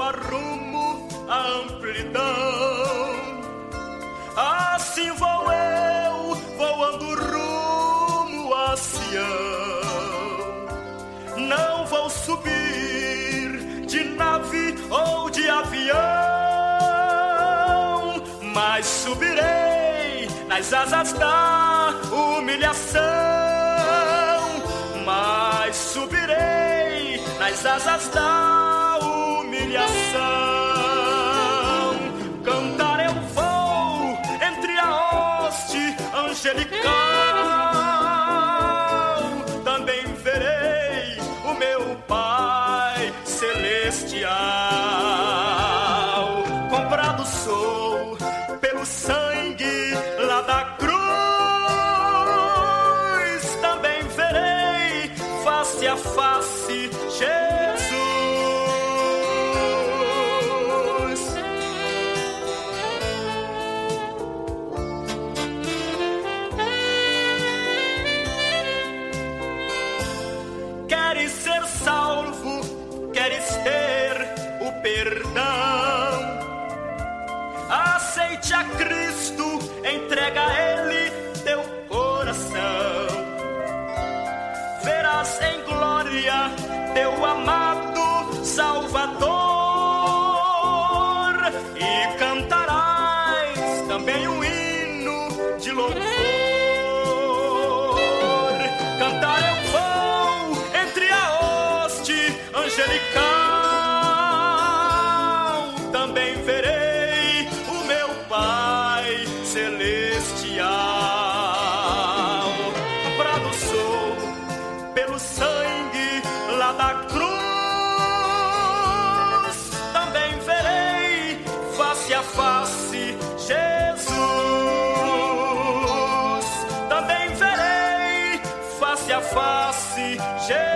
só rumo à amplidão. Assim vou eu, voando rumo a Sião. Não vou subir de nave ou de avião, mas subirei nas asas da humilhação. Mas subirei nas asas da humilhação. Cantar eu vou entre a hoste angelical. Também verei o meu Pai celestial. Comprado sou pelo sangue lá da cruz. Também verei face a face Jesus. Queres ser salvo, queres ter o perdão. Aceite a Cristo, entrega a Ele teu coração. Verás em glória teu amado Salvador. E cantarás também um hino de louvor. Cantar eu vou entre a hoste angelical. Também verei o meu Pai celestial. Comprado sou pelo sangue lá da cruz. Também verei face a face Jesus. Também verei face a face Jesus.